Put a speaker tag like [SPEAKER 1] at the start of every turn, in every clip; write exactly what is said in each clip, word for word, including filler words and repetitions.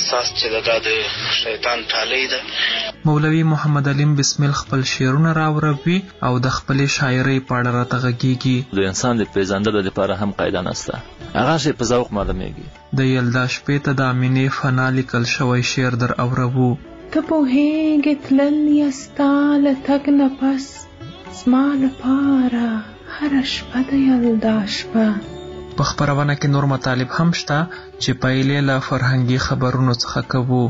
[SPEAKER 1] ساس چې دا د شیطان ټالۍ ده.
[SPEAKER 2] مولوي محمد علیم بسمل خپل شعرونه راوروي او د خپلې شاعرۍ په اړه راته غږیږي.
[SPEAKER 3] د انسان د پیژندلو لپاره هم قاعده نشته، هغه شی په ذوق معلومیږي.
[SPEAKER 2] د یلدا شپې ته د امینې فنا لیکل شوی شعر در اورو.
[SPEAKER 4] ته پوهېږې تلل یې ستا له تګ نه پس زما لپاره هره شپه د یلدا شپه.
[SPEAKER 2] په خپرونه کې نور مطالب هم شته چې پایلې له فرهنګي خبرونو څخه کوو.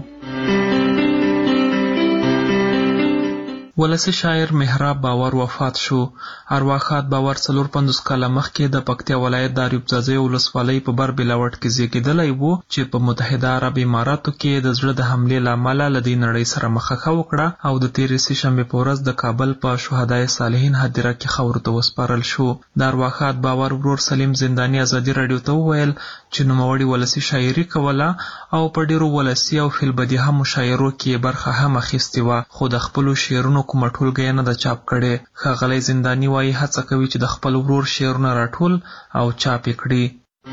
[SPEAKER 2] ولسی شاعر مهراب باور وفات شو. ارواښاد باور څلور پنځوس کاله مخکې د پکتیا ولایت د اریوب ځاځي ولسوالۍ په بر بلاوټ کې زیږېدلی و چې په متحده عرب اماراتو کې د زړه د حملې له امله له دې نړۍ سره مخه وکړه او د تېرې سې شنبې په ورځ د کابل په شهدای صالحین هدیره کې خاورو ته وسپارل شو. د ارواښاد باور ورور سلیم زنداني ازادي راډیو ته وویل چې نوموړي ولسی شاعري کوله او په ډېرو ولسي او فیلبدیهه مشاعرو کې برخه هم اخیستې وه، خو د خپلو شعرونو کومه ټولګه نه ده چاپ کړې. ښاغلی زنداني وایي هڅه کوي چې د خپل ورور شعرونه راټول او چاپ یې کړي.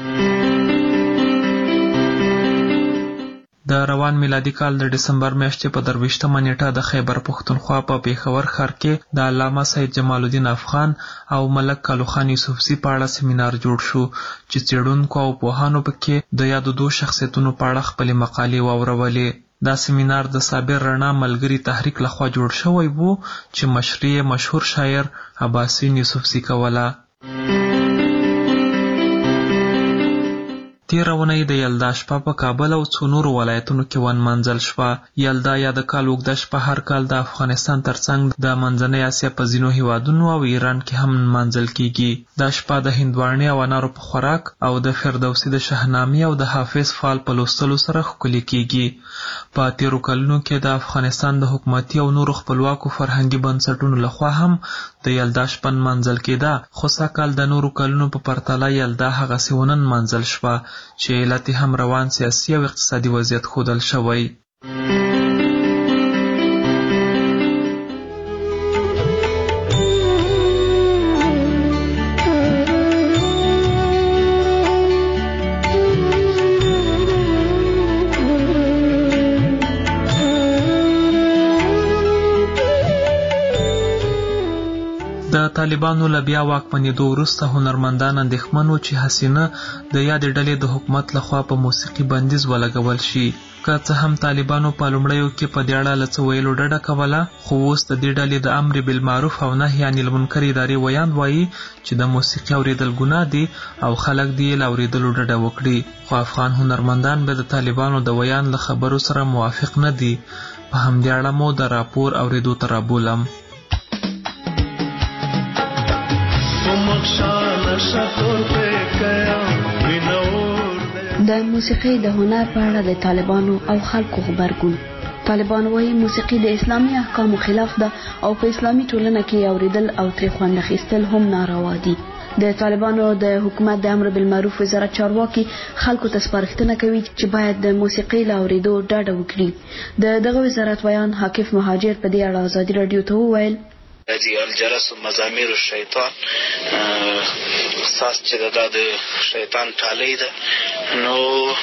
[SPEAKER 2] د روان میلادي کال د ډسمبر میاشتې په درویشتمه نیټه د خیبر پښتونخوا په پیښور ښار کې د علامه سید جمال الدین افغان او ملک کالو خان یوسفزي په اړه سیمینار جوړ شو چې څېړونکو او پوهانو پکې د یادو دوو شخصیتونو په اړه خپلې مقالې واورولې. دا سیمینار د صابر رڼا ملګري تحریک لخوا جوړ شوی و چې مشري مشهور شاعر عباسین یوسفزي کوله. تېره اونۍ د یلدا شپه په کابل او څو نورو ولایتونو کې ونمانځل شوه. یلدا یا د کال اوږده شپه هر کال د افغانستان ترڅنګ د منځنۍ اسیا په ځینو هیوادونو او ایران کې هم نمانځل کیږي. دا شپه د هندواڼې او انارو په خوراک او د فردوسي د شاهنامې او د حافظ فال په لوستلو سره ښکلې کیږي. په تېرو کلونو کې د افغانستان د حکومتي او نورو خپلواکو فرهنګي بنسټونو لخوا هم د یلدا شپه نمانځل کېده، خو سږکال د نورو کلونو په پرتله یلدا هغسې ونه نمانځل شوه چې علت هم روان سیاسي او اقتصادي وضعیت ښودل شوی. د طالبانو له بیا واکمنېدو وروسته هنرمندان اندېښمن وو چې حسینه د یادې ډلې د حکومت لخوا په موسیقي بندیز ولګول شي. که څه هم طالبانو په لومړیو کې په دې اړه له څه ویلو ډډه کوله، خو اوس د دې ډلې د امر بالمعروف او نهي عن المنکر ادارې ویان وایي چې د موسیقي اوریدل ګناه دي او خلک دې له اوریدلو ډډه وکړي. خو افغان هنرمندان به د طالبانو د ویان له خبرو سره موافق نه دي. په همدې اړه مو د راپور اوریدو ته رابولم.
[SPEAKER 5] د موسیقي د هنر په اړه د طالبانو او خلکو غبرګون. طالبان وايي موسیقي د اسلامي احکامو خلاف ده او په اسلامي ټولنه کې اوریدل او ترې خوند اخیستل هم ناروا دي. د طالبانو د حکومت د امر بالمعروف وزارت چارواکي خلکو ته سپارښتنه کوي چې باید د موسیقي له اوریدو ډډه وکړي. د دغه وزارت ویان حاکف مهاجر په دې اړه ازادي راډیو ته وویل
[SPEAKER 1] دي الجرس و مزامیر الشیطان ساس چې دا د شیطان ټالۍ ده. نو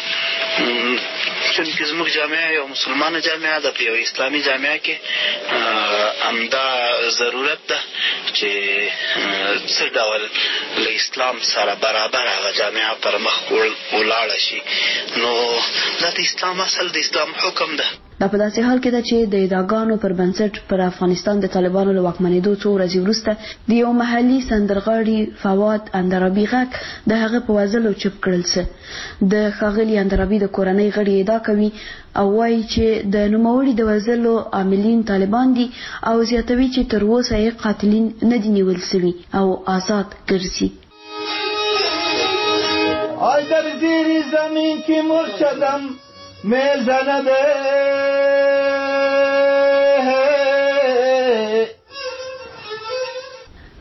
[SPEAKER 1] چونکې زموږ جامعه یو مسلمانه جامعه ده، په یو اسلامي جامعه کې همدا ضرورت ده چې څه ډول له اسلام سره برابر هغه جامعه پر مخ ولاړه شي. نو دا د اسلام اصل د اسلام حکم ده.
[SPEAKER 5] دا په داسې حال کې ده چې د ادعاګانو پر بنسټ پر افغانستان د طالبانو له واکمنېدو څو ورځې وروسته د یو محلي سندرغاړي فواد اندرابي غږ د هغه په وژلو چپ کړل څه. د ښاغلي اندرابي د کورنۍ غړي ادعا کوي او وایي چې د نوموړي د وژلو عاملین طالبان دي او زیاتوي چې تر اوسه یې قاتلین نه دي نیول سوي او آزاد ګرځي.
[SPEAKER 6] آی در زیر زمین که مرشدم میزنده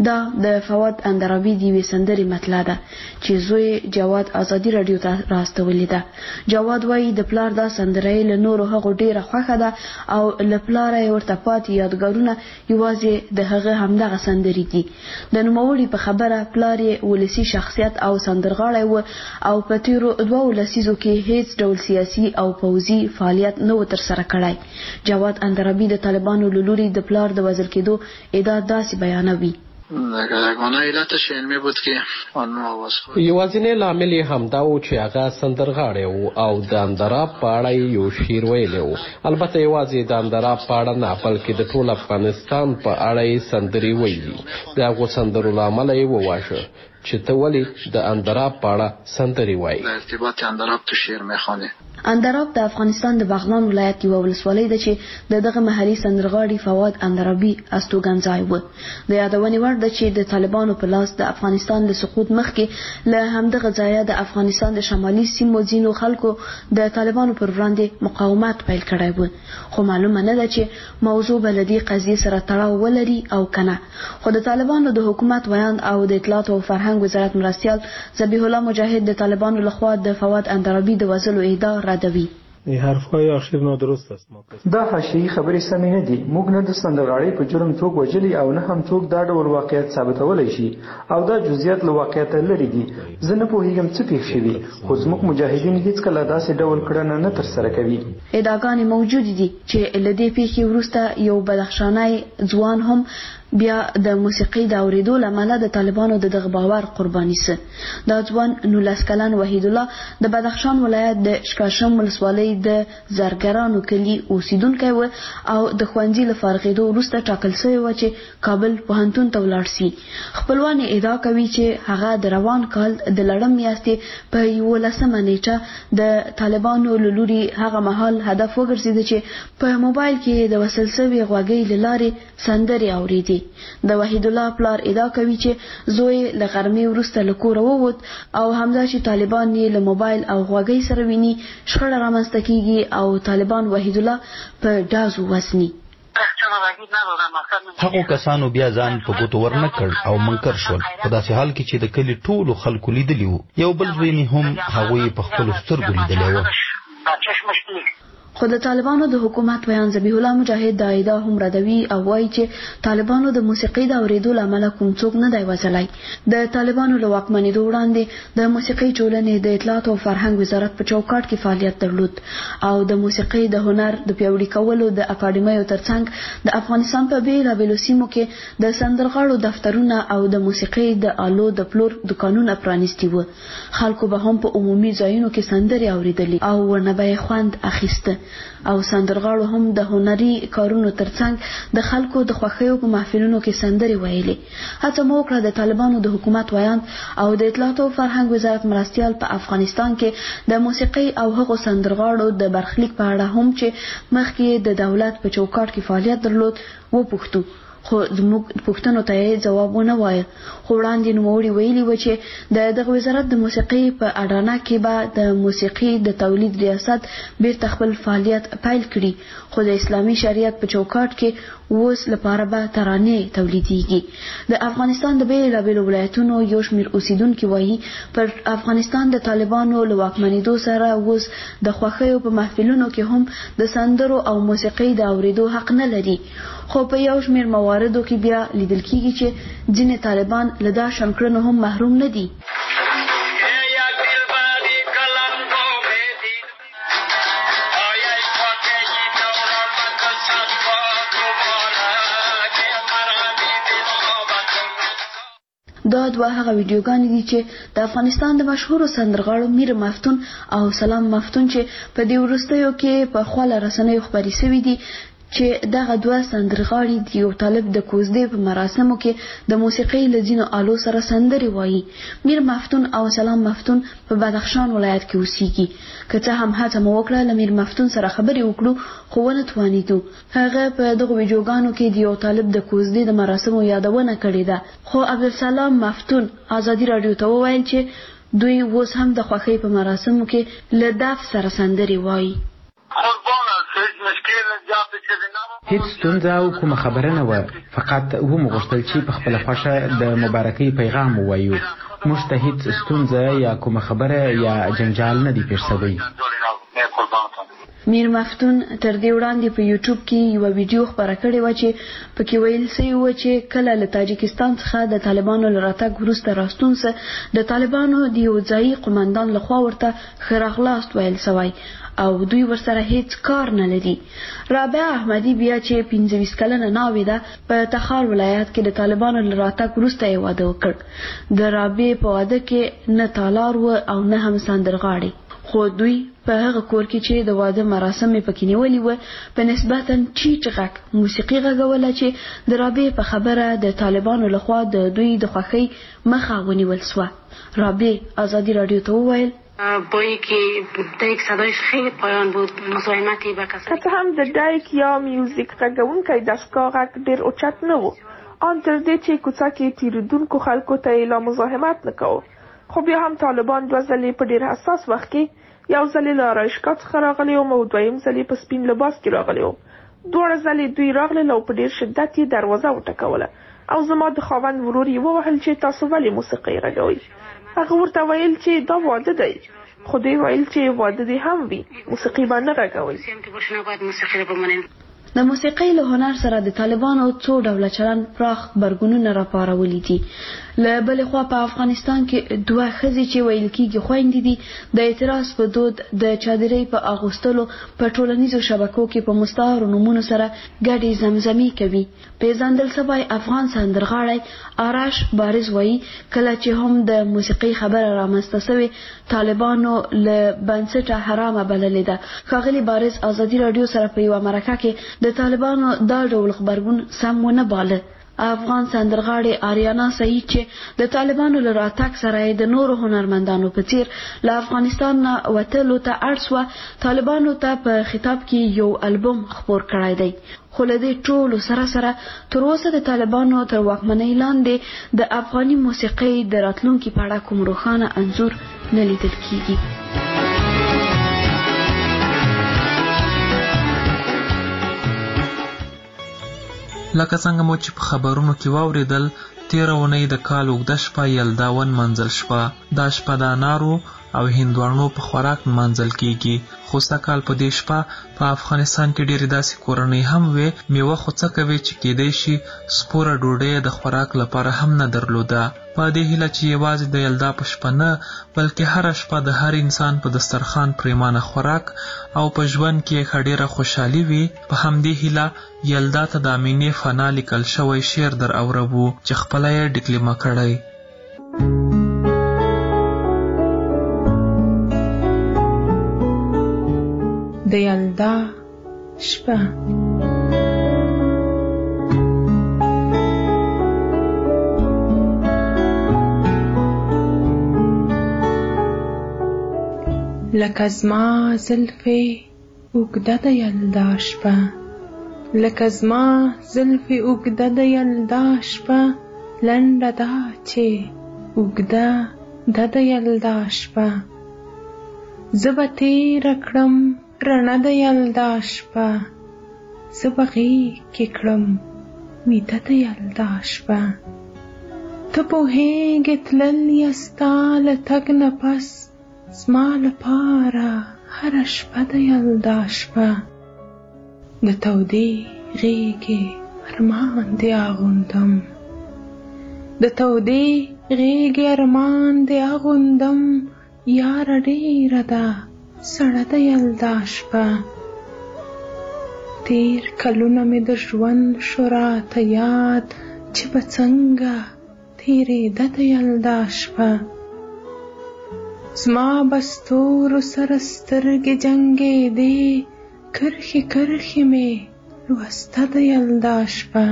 [SPEAKER 5] دا د فواد اندرابي د یوې سندرې مطلع ده چې زوی جواد ازادي راډیو ته راستولې ده. جواد وایي د پلار دا سندره له نورو هغو ډیره خوښه ده او له پلاره یې ورته پاتې یادګارونه یوازې د هغه همدغه سندرې دي. د نوموړي په خبره پلار یې ولسي شخصیت او سندرغاړی و او په تیرو دوو لسیزو کې هیڅ ډول سیاسي او پوځي فعالیت نه و ترسره کړی. جواد اندرابي د طالبانو له لوري د پلار د وژل کېدو ادعا داسې بیانوي.
[SPEAKER 7] یوازینی لامل یې همدا و چې هغه سندرغاړی و او د اندراب په اړه یو شعر ویلی و. البته یوازې د اندراب په اړه نه بلکې د ټول افغانستان په اړه یې سندرې ویلي. د هغو سندرو له امله یې وواژه چې ته ولې د اندراب په اړه سندرې وایي.
[SPEAKER 5] اندراب د افغانستان د بغلان ولایت یوه ولسوالۍ ده چې د دغه محلي سندرغاړي فواد اندرابي استوګنځای و. د یادونې وړ ده چې د طالبانو په لاس د افغانستان له سقوط مخکې له همدغه ځایه د افغانستان د شمالي سیمو ځینو خلکو د طالبانو پر وړاندې مقاومت پیل کړی و. خو معلومه نه ده چې موضوع به له دې قضیې سره تړاو ولري او که نه. خو د طالبانو د حکومت ویاند او د اطلاعات او فرهنګ وزارت مرستیال ذبیح الله مجاهد د طالبانو لخوا د فواد اندرابي د وژلو ادعا ردوي.
[SPEAKER 8] حرفهای آخر نادرست است. دا حاشیه‌ای خبرې سمې نه دي. موږ نه د سندرغاړي په جرم څوک وژلي او نه هم څوک دا ډول واقعیت ثابتولی شي او دا جزئیات له واقعیته لرې دي. زه نه پوهیږم څه پېښ شوي خو زموږ مجاهدین هیڅکله داسې ډول کړنه نه ترسره کوي.
[SPEAKER 5] ادعاګانې موجودې دي چې له دې پیښې وروسته یو بدخشانی ځوان هم بیا د موسیقي د اوریدو له امله د طالبانو د دغه باور قرباني سه. دا ځوان نولس کلن وحید الله د بدخشان ولایت د شکاشم ولسوالۍ د زرګرانو کلي اوسیدونکی و او د ښوونځي له فارغېدو وروسته ټاکل سوی و چې کابل پوهنتون ته ولاړ سي. خپلوان یې ادعا کوي چې هغه د روان کال د لړم میاشتې په یولسمه نیټه د طالبانو له لوري هغه مهال هدف وګرځېده چې په موبایل کې د وصل سوي غوږۍ له لارې سندرې اورېدې. د وحید الله پلار ادعا کوي چې زوی له غرمې وروسته له کوره ووت او همدا چې طالبان یې له موبایل او غوږۍ سره ویني شخړه رامنځته کیږي او طالبان وحید الله په ډازو وسني.
[SPEAKER 9] هغو کسانو بیا ځان په ګوتو ورنه کړ او منکر شول په داسې حال کې چې د کلي ټولو خلکو لیدلي وو. یو بل زوی مې هم هغوی په خپلو سترګو لیدلی و.
[SPEAKER 5] خو د طالبانو د حکومت ویان ذبیح الله مجاهد دا ادعا هم ردوي او وایي چې طالبانو د موسیقي د اورېدو له امله کوم څوک نه دی وژلی. د طالبانو له واکمنېدو وړاندې د موسیقي ټولنې د اطلاعات او فرهنګ وزارت په چوکاټ کې فعالیت درلود او د موسیقي د هنر د پیاوړي کولو د اکاډمیو ترڅنګ د افغانستان په بېلابېلو سیمو کې د سندرغاړو دفترونه او د موسیقي د آلو د پلور دکانونه پرانیستي وو. خلکو به هم په عمومي ځایونو کې سندرې اورېدلې او ورنه به یې خوند اخیسته او سندرغاړو هم د هنري کارونو ترڅنګ د خلکو د خوښیو په محفلونو کې سندرې ویلې. هڅه مو وکړه د طالبانو د حکومت ویان او د اطلاعات او فرهنګ وزارت مرستیال په افغانستان کې د موسیقي او هغو سندرغاړو د برخلیک په اړه هم چې مخکې د دولت په چوکاټ کې فعالیت درلود وپوښتو. خو زموږ پوښتنو ته یې ځواب ونه وایه. خو وړاندې نوموړي ویلي و چې د دغه وزارت د موسیقي په اډانه کې به د موسیقي د تولید ریاست بیرته خپل فعالیت پیل کړي خو د اسلامي شریعت په چوکاټ کې اوس لپاره به ترانې تولیدېږي. د افغانستان د بېلابېلو ولایتونو یو شمېر اوسیدونکي وایي پر افغانستان د طالبانو له واکمنېدو سره اوس د خوښیو په محفلونو کې هم د سندرو او موسیقي د اورېدو حق نه لري. خو په یو شمېر مواردو کې بیا لیدل کېږي چې ځینې طالبان له دا شان کړنو هم محروم نه دي. دا دوه هغه ویډیوګانې دي چې د افغانستان د مشهورو سندرغاړو میر مفتون او سلام مفتون چې په دې وروستیو کې په خواله رسنیو خپرې سوي دي چې دغه دوه سندرغاړي د یو طالب د کوزدې په مراسمو کې د موسیقۍ له ځینو آلو سره سندرې وایي. میر مفتون او سلام مفتون په بدخشان ولایت کې اوسېږي. که څه هم هڅه مو وکړه له میر مفتون سره خبرې وکړو خو ونه توانېدو. هغه په دغو ویډیوګانو کې د یو طالب د کوزدې د مراسمو یادونه کړې ده. خو عبدالسلام مفتون ازادي راډیو ته وویل چې دوی اوس هم د خوښۍ په مراسمو کې له دف سره سندرې وایي.
[SPEAKER 10] هیڅ ستونزه او کومه خبره نه وه، فقط ومو غوښتل چې په خپله خوښه د مبارکۍ پیغام ووایو. موږ ته هیڅ ستونزه یا کومه خبره یا جنجال نه دی پیښ شوی.
[SPEAKER 5] میر مفتون تر دې وړاندې په یوټیوب کې یو ویډیو خپاره کړې و چې پکې ویل سوي و چې کله له تاجکستان څخه د طالبانو له راتګ وروسته راستون سه د طالبانو د یو ځایي قمندان لخوا ورته ښه راغلاست ویل سوی او دوی ورسره هیڅ کار نه لري. رابعه احمدي بیا چې پنځه ویشت کلنه ناوې ده په تخار ولایت کې د طالبانو له راتګ وروسته یې واده وکړ. د رابعې په واده کې نه تالار و او نه هم سندرغاړي، خو دوی په هغه کور کې چې د واده مراسم یې پکې نیولي وه په نسبتا ټیټ غږ موسیقي غږوله چې د رابعې په خبره د طالبانو لخوا د دوی د خوښۍ مخه ونیول سوه. رابعې ازادي راډیو ته وویل
[SPEAKER 11] با اینکه دایک صدایش خیلی پایان بود، مزاحمتی به کسانی
[SPEAKER 12] که هم د دایک یا میوزیک غږونکی دستگاه غږ ډېر اوچت نه و، آن تر دې چې کوڅه کې تېرېدونکو خلکو ته یې لا مزاحمت نه کوو. خو بیا هم طالبان دوه ځلې په ډېر حساس وخت کې یو ځلې له آرایشګاه څخه راغلی وم او دویم ځلې په سپین لباس کې راغلی وم. دواړه ځلې دوی راغلل او په ډېر شدت یې دروازه وټکوله او زما د خاوند ورور یې ووهل چې تاسو ولې موسیقي غږوئ. هغه ورته ویل چې دا واده دی، خو دوی ویل چې واده دې هم وي، موسیقي به نه غږوئ.
[SPEAKER 5] د موسیقۍ له هنر سره د طالبانو څو ډوله چلند پراخ غبرګونونه راپارولي دي. له بلې خوا په افغانستان کې دوه ښځې چې ویل کېږي خویندې دي د اعتراض په دود د چادرۍ په اغوستلو په ټولنیزو شبکو کې په مستعارو نومونو سره ګډې زمزمې کوي. پیژندل سوی افغان سندرغاړی آرش بارز وایي کله چې هم د موسیقۍ خبره رامنځته سوې طالبانو له بنسټه حرامه بللې ده. ښاغلي بارز ازادي راډیو سره په یوه مرکه کې د طالبانو دا ډول غبرګون سم ونه باله. افغان سندرغاړې آریانا سعید چې د طالبانو له راتګ سره د نورو هنرمندانو په څیر له افغانستان نه وتلو ته اړ سوه، طالبانو ته په خطاب کې یو البوم خپور کړی دی. خو له دې ټولو سره سره تر اوسه د طالبانو تر واکمنۍ لاندې د افغاني موسیقۍ د راتلونکي په اړه کوم روښانه انځور نه لیدل کېږي.
[SPEAKER 2] لکه څنګه مو چې په خبرونو کې واوریدل، تیره اونۍ د کال اوږده شپه یلدا ونمنځل شوه. دا شپه د انارو او هندوانو په خوراک نمانځل کېږي. خو سږکال په دې شپه په افغانستان کې ډېرې داسې کورنۍ هم وې میوه خو څه کوي چې کېدی شي سپوره ډوډۍ د خوراک لپاره هم نه درلوده. په دې هیله چې یوازې د یلدا په شپه نه بلکې هره شپه د هر انسان په دسترخوان پریمانه خوراک او په ژوند کې ښه ډېره خوشحالي وي، په همدې هیله یلدا ته د امینې فنا لیکل شوی شعر در اوربو چې خپله یې ډکلیمه کړی.
[SPEAKER 4] د یلدا شپه لکه زما زلفې اوږده د یلدا شپه، لکه زما زلفې اوږده د یلدا شپه، لنډه ده چې اوږده ده د یلدا شپه. زه به تېره کړم رڼه د یلدا شپه، زه به غېږ کې کړم ویده د یلدا شپه. ته پوهېږې تلل یې ستا له تګ نه پس زما لپاره هره شپه د یلدا شپه. د تودې غېږې ارمان دې اغوندم، د تودې غېږې ارمان دې اغوندم، یاره ډېره ده سړه د یلدا شپه. تیر کلونه مې د ژوند شو راته یاد چې به څنګه تېرېده د یلدا شپه. زما به ستورو سره سترګې جنګېدې، کرښې کرښې مې لوسته د یلدا شپه.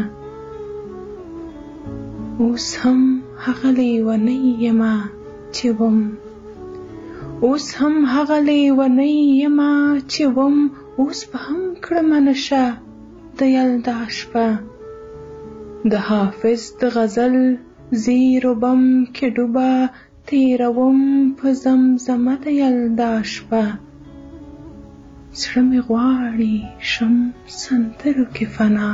[SPEAKER 4] اوس هم هغه لیونۍ یمه چې وم، اوس هم هغه لیونۍ یمه چې وم، اوس به هم کړمه نشه د یلدا شپه. د حافظ د غزل زیرو بم کې ډوبه، تیروم په زمزمه د یلدا شپه. زړه مې غواړي شم سندرو کې فنا،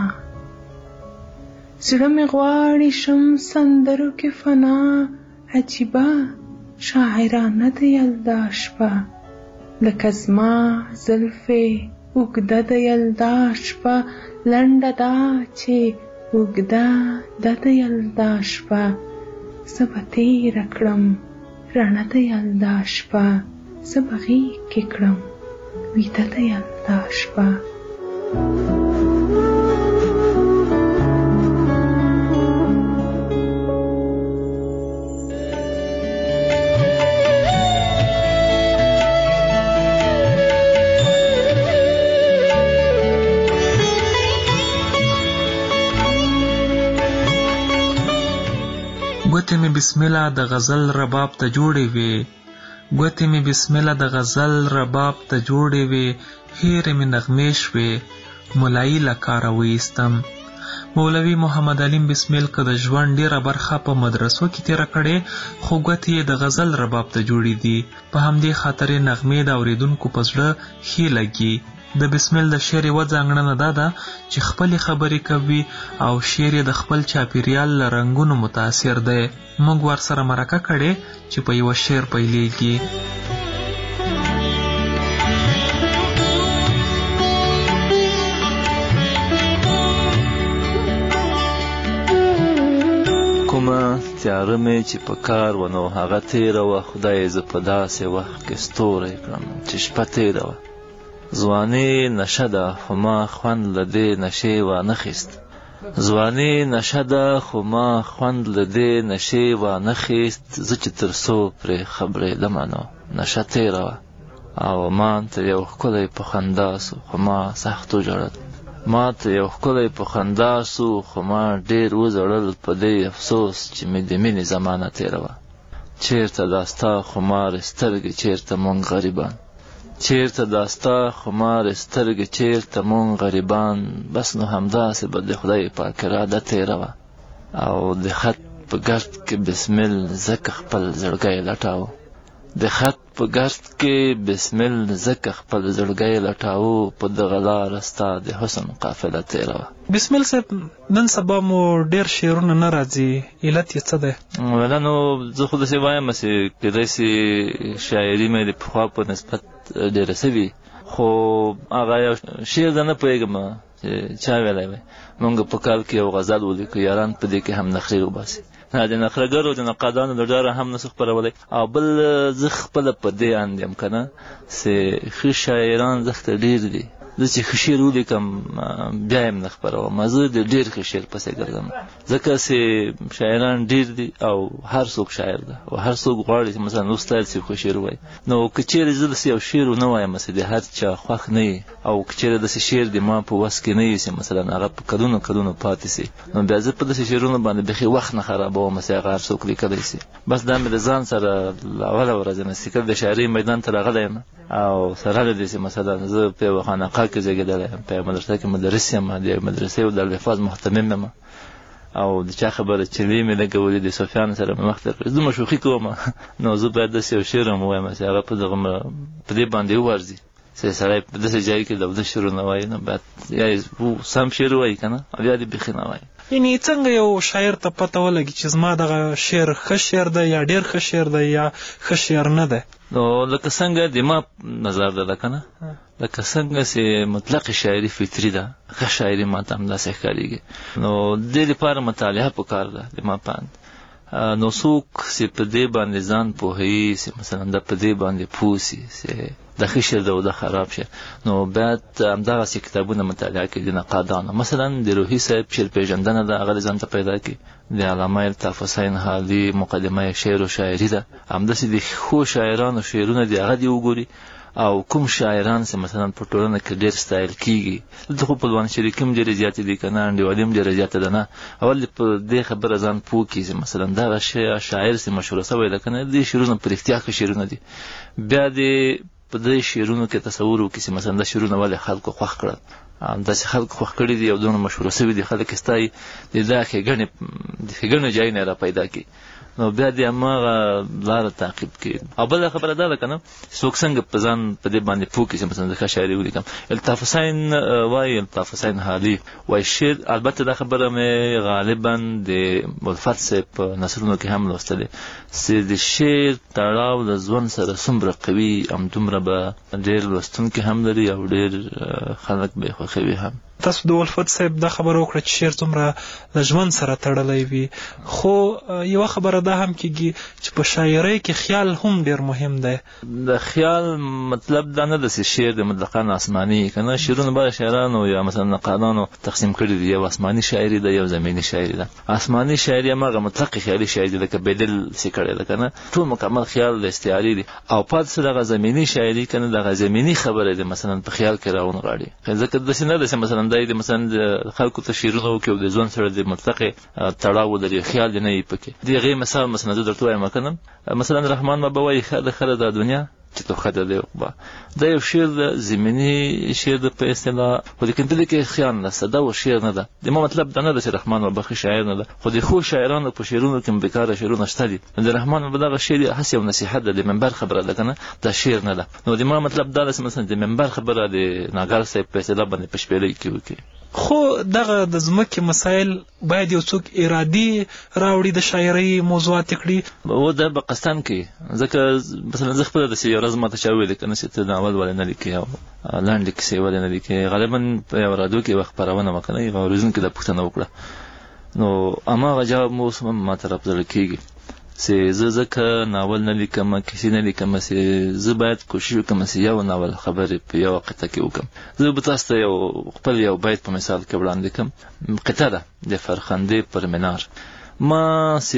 [SPEAKER 4] زړه مې غواړي شم سندرو کې فنا، عجیبه شاعرانه د یلدا شپه، لکه زما زلفې اوږده د یلدا شپه، لنډه دا چې اوږده ده د یلدا شپه، زه به تېره کړم رڼه د یلدا شپه، زه به غېږ کې کړم ویده د یلدا شپه.
[SPEAKER 2] ګوتې مې بسمله د غزل رباب ته جوړې وې، ګوتې مې بسمله د غزل رباب ته جوړې وې، هېرې مې نغمې شوې ملایي له کاره وایستم. مولوي محمد علیم بسمیل که د ژوند ډېره برخه په مدرسو کې تېره کړې، خو ګوتې یې د غزل رباب ته جوړې دي. په همدې خاطر یې نغمې د اورېدونکو په زړه ښې لګي. د بسمیل د شعر یوه ځانګړنه دا ده چې خپلې خبرې کوي او شعر یې د خپل چاپېریال له رنګونو متاثر دی. موږ ورسره مرکه کړې چې په یوه شعر پیلېږي.
[SPEAKER 3] کومه تیاره مې چې په کار و نو هغه تېره وه، خدای زه په داسې وخت کې ستوری کړم چې شپه تېره وه. ځواني نشه ده خو ما خوند له دې نشې وانخیست، ځواني نشه ده خو ما خوند له دې نشې وانخیست، زه چې تر څو پرې خبرېدمه نو نشه تېره وه، او ما ته یو ښکلی په خندا سو خو ما سخت وژړل، ما ته یو ښکلی په خندا سو خو ما ډېر وژړل په دې افسوس چې مې د مینې زمانه تېره وه. چېرته دا ستا خمارې سترګې چېرته مونږ غریبان، چېرته دا ستا خمارې سترګې چېرته مونږ غریبان، بس نو همداسې به د خدای پاک اراده تېره وه. او د خط په ګرد کې بسمل ځکه خپل زړګی لټاوه، د خط په ګرد کې بسمل ځکه خپل زړګی لټاوه، په دغه لاره ستا د حسن قافله تېره وه.
[SPEAKER 2] بسمیل صاحب نن سبا مو ډېر شعرونه نه راځي، علت یې څه دی؟
[SPEAKER 3] ولا نو زه خو داسې وایم چې کېدای شي شاعري مې د پخوا په نسبت ډېره سوي، خو هغه یو شعر ده نه پوهېږم چې چا ویلی وی. مونږ په کال کې یو غزل ولیکو، یاران په دې کې هم نخرې وباسي، د نخرهګرو د نقادانو د ډاره هم نسو خپرولی. او بل زه خپله په دې اند یم که نه چې ښه شاعران زښته ډېر دي، زه چې ښه شعر ولیکم بیا یې هم نه خپروم، زه د ډېر ښه شعر پسې ګرځم، ځکه چې شاعران ډېر دي او هر څوک شاعر ده او هر څوک غواړي چې مثلا استاد صاحب ښه شعر ووایي. نو که چېرې زه داسې یو شعر ونه وایم چې د هر چا خوښ نه وي، او که چېرې داسې شعر د ما په وس کې نه وي چې مثلا هغه په کلونو کلونو پاتې سي، نو بیا زه په داسې شعرونو باندې بیخي وخت نه خرابوم چې هغه هر څوک لیکلی سي. بس دا مې د ځان سره له اوله ورځې نه سیکل د شاعرۍ میدان ته راغلی یم، او سره له دې چې مثلا زه په یوه خانقاه کې زېږېدلی یم، په یوه مدرسه کې مدرس یم، د یوې مدرسې د الفاظ محتمم یم، او د چا خبره چلې مې لګولې د صوفیانو سره مې مخ ته کړې، زه مشوخي کوم، نو زه باید داسې یو شعر هم ووایم چې هغه په دغه په دې باندې وورځي چې سړی په داسې ځای کې د ده شعرونه وایي، نو باید یا یې سم شعر ووایي که نه، او یا دې بیخي نه وایي.
[SPEAKER 2] یعنې څنګه یو شاعر ته پته ولګي چې زما دغه شعر ښه شعر دی یا ډېر ښه شعر دی یا ښه شعر نه دی؟
[SPEAKER 3] نو لکه څنګه د ما نظر ده ده که نه، لکه څنګه چې مطلق شاعري فطري ده، ښه شاعري ما ته همداسې ښکارېږي. نو دې لپاره مطالعه پکار ده د ما په اند. نو څوک چې په دې باندې ځان پوهوي چې مثلا دا په دې باندې پوه سي چې دا ښه شعر ده او دا خراب شعر، نو باید همدغسې کتابونه مطالعه کړي د نقادانو. مثلا د روحي صاحب شعر پېژندنه ده، هغه دې ځان ته پیدا کړي. د علامه الطاف حسین حالي مقدمه شعر و شاعري ده، همداسې د ښو شاعرانو شعرونه دي هغه دې وګوري، او کوم شاعران چې مثلا په ټولنه کې ډېر ستایل کېږي. دلته خو پلوان شریکي هم ډېرې زیاتې دي که نه، انډیوالي هم ډېره زیاته ده نه. اول دې په دې خبره ځان پوه کړي چې مثلا دغه شاعر چې مشهوره شوی ده که نه، دې شعرونه په رښتیا ښه شعرونه دي. بیا دې په دې شعرونو کې تصور وکړي چې مثلا دا شعرونه ولې خلکو خوښ کړل، داسې خلکو خوښ کړي دي او دونه مشهوره شوي دي، خلک یې ستایي، د دا ښېګڼې د ښېګڼو ځای نه را پیدا کړي، نو بیا دې هماغه لاره تعقیب کړي. او بله خبره دا ده که نه څوک څنګه په ځان په دې باندې پوه کړي چې مثلا زه ښه شاعري ولیکم. الطاف حسین وایي، الطاف حسین حالي وایي شعر، البته دا خبره مې غالبا د الفت صاحب په نثرونو کې هم لوستلې، چې د شعر تړاو د ژوند سره څومره قوي همدومره به ډېر لوستونکي هم لري او ډېر خلک به یې خوښوي هم.
[SPEAKER 2] تاسو د الفت صاحب دا خبره وکړه چې شعر څومره له ژوند سره تړلی وي، خو یوه خبره دا هم کېږي چې په شاعرۍ کې خیال هم ډېر مهم دی.
[SPEAKER 3] د خیال مطلب دا نه ده چې شعر د مطلقاً آسماني که نه، شعرونه به شاعرانو یا مثلا نقادانو تقسیم کړي دي، یو آسماني شاعري ده، یو زمیني شاعري ده. آسماني شاعري هماغه مطلق خیالي شاعري ده، لکه بیدل چې کړی ده که نه، ټول مکمل خیال د استعاري دي. او پاتې څه دغه زمیني شاعري که نه، دغه زمیني خبره ده مثلا په خیال کې راونغاړي، ځکه داسې نه ده چې مثلا دا د مثلا د خلکو ته شعرونه وکړي او د ژوند سره د مطلقې تړاو ولري، خیال دې نه وي پکې. د هغې مثال مثلا زه درته وایم که نه، مثلا رحمان بابا وایي ښه ده ښه ده دا دنیا چې تو ښه ده دی عقبا، دا یو شعر د زمیني شعر د په اصطلاح، خو لیکن په دې کې خیال نشته، دا و شعر نه ده. د ما مطلب دا نه ده چې رحمان بابا ښه شاعر نه ده، خو د ښو شاعرانو په شعرونو کې بېکاره شعرونه شته دي. د رحمان بابا دغه شعر هسې یو نصیحت ده، د منبر خبره ده که نه، دا شعر نه ده. نو د ما مطلب دا ده چې مثلا د منبر خبره د ناګر صاحب په اصطلاح باندې په شپېلۍ کې وکړي.
[SPEAKER 2] خو دغه د ځمکې مسایل باید یو څوک ارادي راوړي د شاعرۍ موضوعات کړي،
[SPEAKER 3] و دا به قصداً کوي، ځکه مثلا زه خپله داسې یو ورځ ماته چا وویل که نه چې ته ناول ولې نه لیکې او لنډې کیسې ولې نه لیکې. غالبا په یو راډیو کې یوه خپرونه وه که نه، یوه اورېدونکي دا پوښتنه وکړه، نو هماغه جواب مو اوس هم ما ته راپزړه کېږي چې زه ځکه ناول نه لیکم، کیسې نه لیکم، چې زه باید کوشش وکړم چې یو ناول خبرې په یوه قطعه کې وکړم. زه به تاسو ته یو خپل یو بیت په مثال کې وړاندې کړم. قطعه ده د فرخندې پر منار. ما چې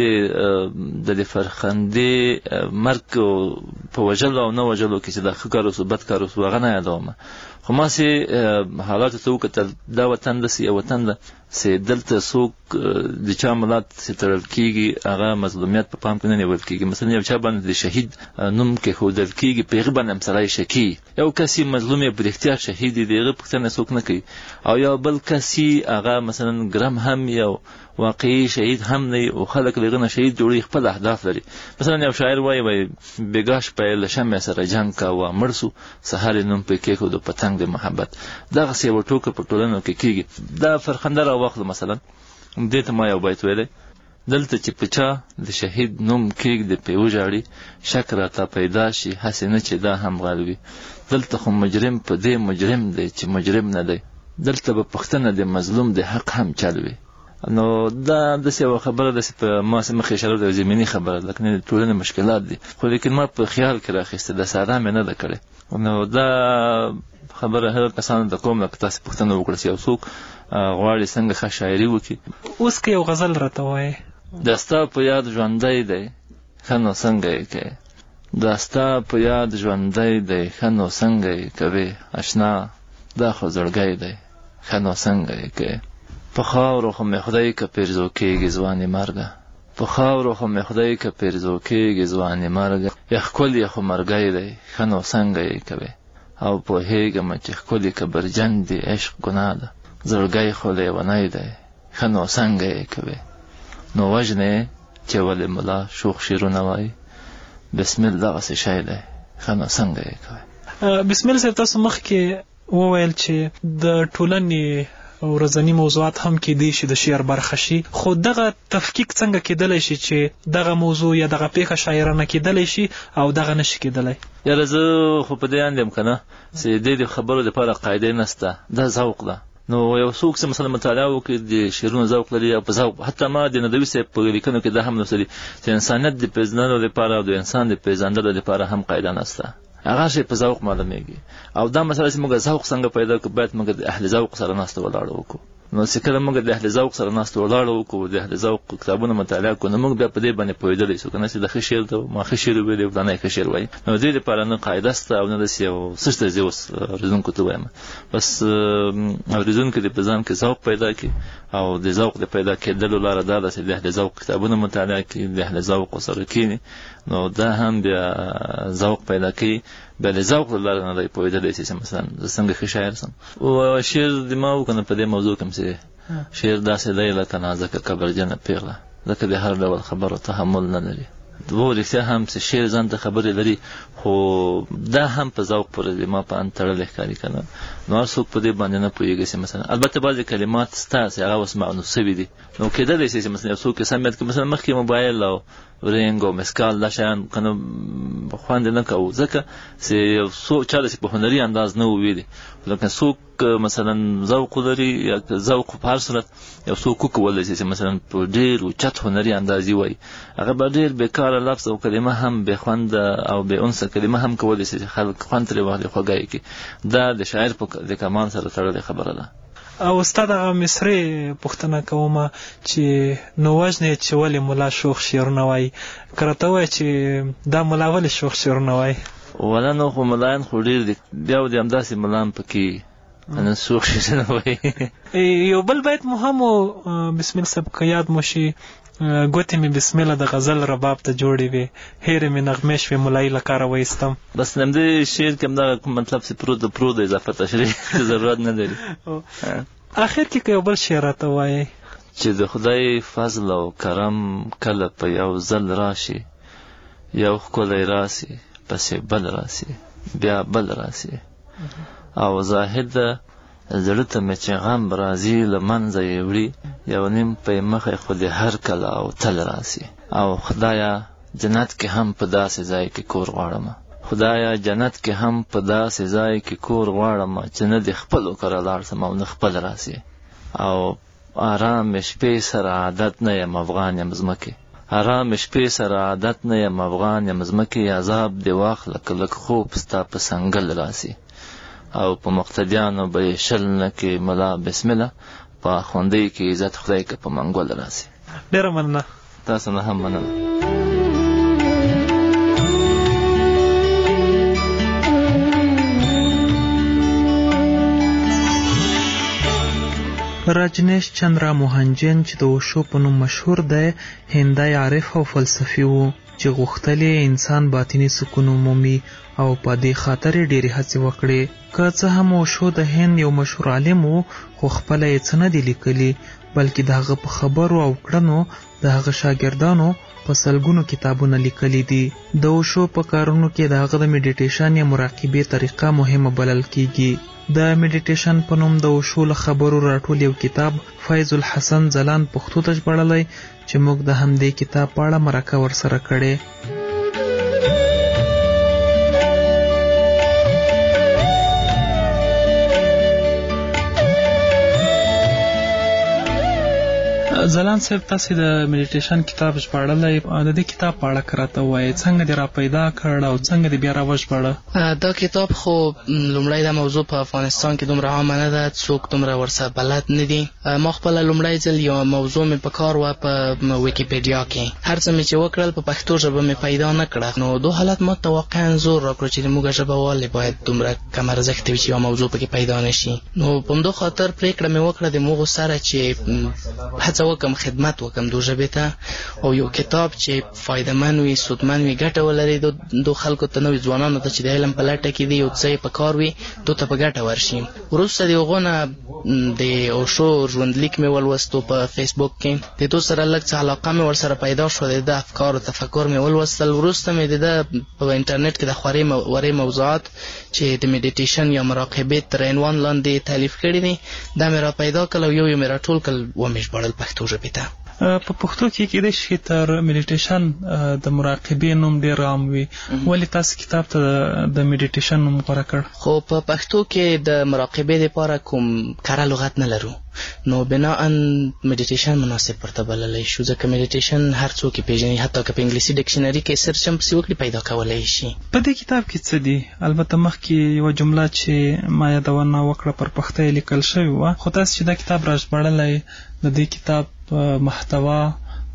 [SPEAKER 3] د دې فرخندې مرګ په وژلو او نه وژلو کې چې دا ښه کار اوس بد کار اوس هغه نه یادوم، خو ما چې حالاتو ته وکتل، دا وطن داسې یو وطن ده چې دلته څوک د چا ملات چې تړل کېږي هغه مظلومیت په پام کې نه نیول کېږي. مثلا یو چا باندې د شهید نوم کېښودل کېږي، په هغه باندې هم سړی شکي، یو کس یې مظلوم یې په رښتیا شهید دی، د هغه پوښتنه څوک نه کوي. او یو بل کس یې هغه مثلا ګرم هم یو واقعي شهید هم نه او خلک له هغه نه شهید جوړوي، خپل اهداف لري. مثلا یو شاعر وایي وایي بېګا شپه یې له شمعې سره جنګ کاوه، مړ سو، سهار یې نوم پرې کېښود پتنګ د محبت. دغسې یوه ټوکه په ټولنو کې کېږي. دا فرخنده راواخلو مثلا، دې ته ما یو بیت ویلی، دلته چې په چا د شهید نوم کېږدې پې وژاړي، شک راته پیدا شي هسې نه چې دا هم غل وي. دلته خو مجرم په دې مجرم دی چې مجرم نه دی، دلته به پوښتنه د مظلوم د حق هم چل وي. نو دا داسې یوه خبره ده چې په ما چې مخکې اشاره ده، زمیني خبره ده، لکه د ټولنې مشکلات دي، خو لیکن ما په خیال کې راخیسته، د ساده مې نه ده کړې. نو دا خبره هغه کسانو ته کوم لکه تاسې پوښتنه وکړه چې یو څوک غواړي څنګه ښه شاعري وکړي.
[SPEAKER 2] اوس که یو غزل راته وایې،
[SPEAKER 3] دا ستا په یاد ژوندی دی ښه نو څنګه یې کوې، دا ستا په یاد ژوندی دی ښه نو څنګه یې کوې، اشنا دا خو زړګی دی ښه نو څنګه یې کوې. په خاورو خو مې خدای که پیرزو کېږي ځوانې مرګه، په خاورو خو مې خدای که پیرزو کېږي ځوانې مرګه، یا ښکلې خو مرګی دی ښه نو څنګه یې کوې. او پوهېږم چې ښکلې که برجن دی عشق ګناه ده، زړګی خو لیونی دی ښه نو څنګه یې کوې. نو وژنې چې ولې ملا شوخ شعرونه وایي، بسمل دغسې شی دی ښه نو څنګه یې کوې.
[SPEAKER 2] بسمل صاحب، تاسو مخکې وویل چې د ټولنې ورځني موضوعات هم کېدی شي د شعر برخه شي، خو دغه تفکیک څنګه کېدلی شي چې دغه موضوع یا دغه پیښه شاعرانه کېدلی شي او دغه نشي کېدلی؟
[SPEAKER 3] یاره زه خو په دې اند یم که نه چې دې د خبرو دپاره قاعدې نشته، دا ذوق ده. نو یو څوک چې مثلا مطالعه وکړي د شعرونو ذوق لري او په ذوق، حتی ما د ندوي صاحب په لیکنو کې دا هم لوستلي چې انسانیت د پېژندلو لپاره او د انسان د پېژندلو لپاره هم قاعده نشته، هغه شی په ذوق معلومیږي. او دا مسله چې موږ ذوق څنګه پیدا کړو، باید موږ د اهل ذوق سره ناسته ولاړه وکړو. نو چې کله موږ د اهل ذوق سره ناسته ولاړه وکړو، د اهل ذوق کتابونه مطالعه کړو، نو موږ بیا په دې باندې پوهېدلی شو که نه چې د ښه شعر ته ما ښه شعر ویلی او فلانی ښه شعر وایي. نو دې لپاره نه قاعده شته او نه داسې یو څه شته چې اوس اورېدونکو ته وایم. بس اورېدونکي دې په ځان کې ذوق پیدا کړي او د ذوق د پیدا کېدلو لاره دا ده چې د اهل ذوق کتابونه مطالعه کړي، د اهل ذوق سره کښېني، نو دا هم بیا ذوق پیدا کوي. بیا د ذوق له لارې نه دی پوهېدلی چې مثلا زه څنګه ښه شاعر سم. او شعر د ما وکنه په دې موضوع کې چې شعر داسې دی لکه نازکه کبرجنه پیغله، ځکه د هر ډول خبرو تحمل نه لري. و رښتیا هم چې شعر ځان ته خبرې لري، خو دا هم په ذوق پورې دی، ما په ان تړلی ښکاري که نه. نو هر څوک په دې باندې نه پوهېږي چې مثلا البته بعضې کلمات ستا چې هغه اوس معنو سوي دي، نو کېدلی شي چې مثلا یو څوک یې سم یاد کړي. مثلا مخکې موبایل او رینګ او مسکال دا شیان که نه خوند یې نه کوو، ځکه چې یو څوک چا داسې په هنري انداز نه و ویلي. لکه څوک مثلا ذوق لري یا ذوق په هر صورت یو څوک وکولی شي چې مثلا په ډېر اوچت هنري انداز یې وایي، هغه به ډېر بېکاره لفظ او کلمه هم بې خونده او بې انسه کلمه هم کولی شي چې خلک خوند ترې واخلي، خوږه یې کړي. دا د شاعر په د کمان سره تړلې خبره ده.
[SPEAKER 2] او ستا دغه مصري پوښتنه کومه چې نو وژنې چې ولې ملا شوخ شعرونه وایي، که راته ووایه چې دا ملا ولې شوخ شعرونه وایي؟ ولا نو خو ملایان خو ډېر دي، بیا و دې همداسې ملان پکې نه شوخ شعرونه وایي. یو بل بیت مو هم و بسم الله صاحب که یاد مو شي، ګوتې مې بسم الله د غزل رباب ته جوړې وې، هیرې مې نغمې شوې ملایي له کاره وایستم. بس همدې شعر کې همدغه کوم مطلب چې پرو د پرو د اضافه تشریح ضرورت نه لري. آخر کې که یو بل شعر راته وایي چې د خدای فضل او کرم کله په یو ځل راشي، یو ښکلی راسي پسې بل راسي بیا بل راسي، او زاهد زړه ته مې چې غم راځي له منځه یې وړي، یو نیم پی مخی خو د هر کله او تل راسي، او خدایا جنت کې هم په داسې ځای کې کور غواړم، خدایا جنت کې هم په داسې ځای کې کور غواړم چې نه د خپلو کره لاړ سم او نه خپل راسي، او آرام شپې سره عادت نه یم افغان یم ځمکې، آرام شپې سره عادت نه یم افغان یم ځمکې، عذاب دې واخله که لږ خوب ستا په سنګل راسي، او په مقتدیانو به یې شل نه کې ملا بسم الله، په خوندۍ کې عزت خدای که په منګول راسي. ډېره مننه. تاسو نه هم مننه. راجنیش چندرا موهنجن چې د اوشو په نوم مشهور دی، هندی عارف او فلسفي و چې غوښتلې انسان باطني سکون ومومي او په دې خاطر یې ډېرې هڅې وکړې. که څه هم اوشو د هند یو مشهور عالم و، خو خپله یې څه نه دي لیکلي، بلکې د هغه په خبرو او کړنو د هغه شاګردانو په سلګونو کتابونه لیکلي دي. د اوشو په کارونو کې د هغه د میډیټیشن یا مراقبې طریقه مهمه بلل کیږي. د میډیټیشن په نوم د اوشو له خبرو راټول یو کتاب فیض الحسن ځلان پښتو ته ژباړلی چې موږ د همدې کتاب په اړه مرکه ورسره کړې. ځلان صاحب تاسې د میډیټیشن کتاب ژباړلی، د دې کتاب په اړه که راته ووایئ څنګه دې را پیدا کړ او څنګه دې بیا را وژباړه؟
[SPEAKER 13] دا کتاب خو لومړی دا موضوع په افغانستان کې دومره عامه نه ده، څوک دومره ورسره بلد نه دي. ما خپله لومړی ځل یو موضوع مې په کار وه په ویکیپیډیا کې، هر څه مې چې وکړل په پښتو ژبه مې پیدا نه کړه، نو دو حالت ما ته واقعا زور راکړو چې زموږ ژبه ولې باید دومره کم ارزښته وي چې یوه موضوع پکې پیدا نه شي. نو په همدو خاطر پرېکړه مې وکړه د موږو سره چې هڅه وکړم خدمت وکم دو ژبې ته، او یو کتاب چې فایدهمن وي، سودمن وي، ګټه ولري دو خلکو ته، نوي ځوانانو ته چې د علم په لټه کې دي، یو څه یې په کار وي، دو ته په ګټه ورشي. وروسته د هغو نه د اوشو ژوندلیک مې ولوستو په فیسبوک کې، د دو سره لږ څه علاقه مې ورسره پیدا شوه، د ده افکار او تفکر مې ولوستل. وروسته مې د ده په انټرنیټ کې د خورې ورې موضوعات چې د میډیټیشن یا مراقبې تر عنوان لاندې تالیف کړي دي، دا مې را پیدا کړل او یو یو مې راټول کړل ومې ژباړل پښتو ژبې ته.
[SPEAKER 2] په پښتو کې کېدای شي تر میډیټیشن د مراقبې نوم ډېر عام وي، ولې تاسو کتاب ته د میډیټیشن نوم غوره کړ؟
[SPEAKER 13] خو په پښتو کې د مراقبې دپاره کوم کره لغت نه لرو، نو بناً میډیټیشن مناسب ورته بللی شو، ځکه میډیټیشن هر څوک یې پېژني، حتی که په انګلیسي ډکشنري کې سرچ هم پسې وکړي پیدا کولی شي.
[SPEAKER 2] په دې کتاب کې څه دي؟ البته مخکې یوه جمله چې ما یادونه وکړه پر پښتو یې لیکل شوې وه، خو تاسو چې دا کتاب را ژباړلی، د دې کتاب محتوا